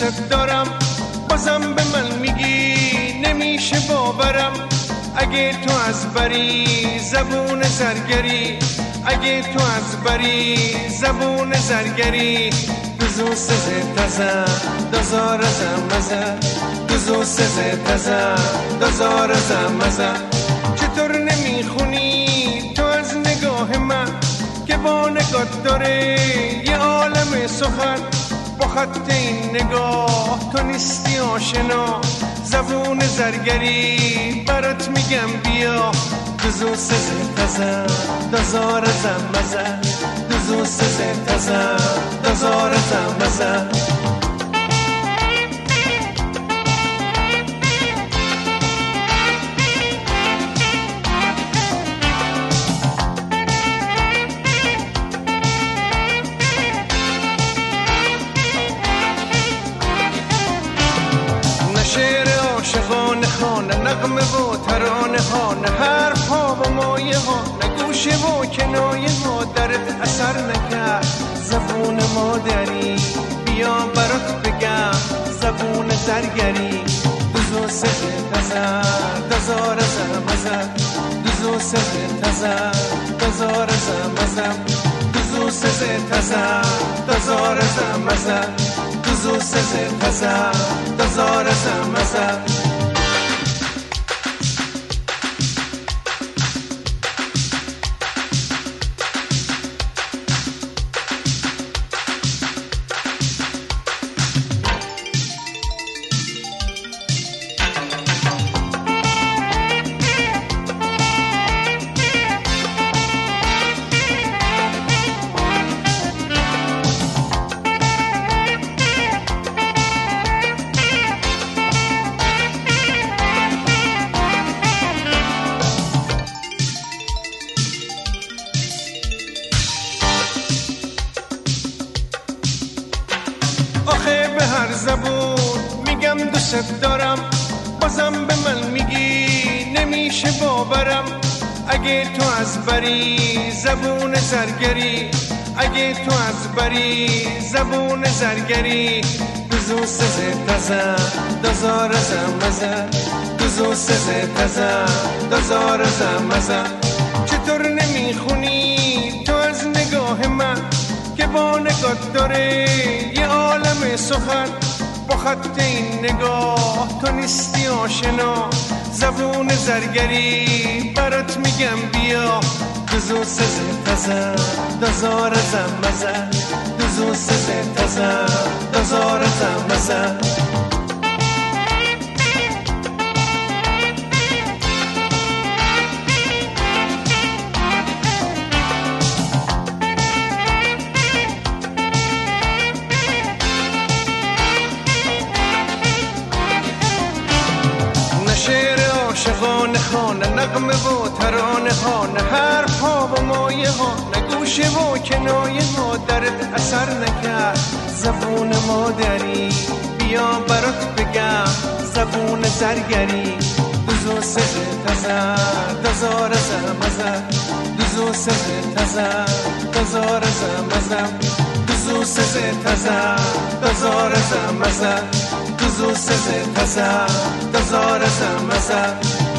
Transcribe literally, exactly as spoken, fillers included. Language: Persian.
دوست دارم، بازم به من میگی نمیشه باورم. اگه تو از بری زبون زرگری، اگه تو از بری زبون زرگری، دوزو سزه تزه دازار زمزه، دوزو سزه تزه دازار زمزه. چطور نمیخونی تو از نگاه من که با نگات داره یه عالم سخن؟ با خط این نگاه تو نیستی آشنا، زبون زرگری برات میگم بیا. دوزو سزه تزه دازار زمزه، دوزو سزه تزه دازار زمزه. شعر عاشقانه خانه، نغمه و ترانه ها، نه حرف ها و مایه ها، نه گوشه و کنایه ها درت اثر نکرد. زبون مادری بیا برات بگم، زبون زرگری. دوزو سزه تزه دازار زمزه، دوزو سزه تزه دازار زمزه، دوزو سزه تزه دازار زمزه، دوزو سزه تزه دازار زمزه. آخه به هر زبون میگم دوست دارم، بازم به من میگی نمیشه باورم. اگه تو از بری زبون زرگری، اگه تو از بری زبون زرگری، دوزو سزه تزه دازار زمزه، دوزو سزه تزه دازار زمزه. چطور نمیخونی تو از نگاه من که با نگات داره یه عالم سخن؟ با خط این نگاه تو نیستی آشنا، زبون زرگری برات میگم بیا. دوزو سزه تزه دازار زمزه، دوزو سزه تزه دازار زمزه. شعر عاشقانه خانه، نغمه و ترانه ها، نه حرف ها و مایه ها، نه گوشه و کنایه ها درت اثر نکرد. زبون مادری بیا برات بگم، زبون زرگری. دوزو سزه تزه دازار زمزه، دوزو سزه تزه دازار زمزه، دوزو سزه تزه دازار زمزه، دوزو سزه تزه دازار زمزه.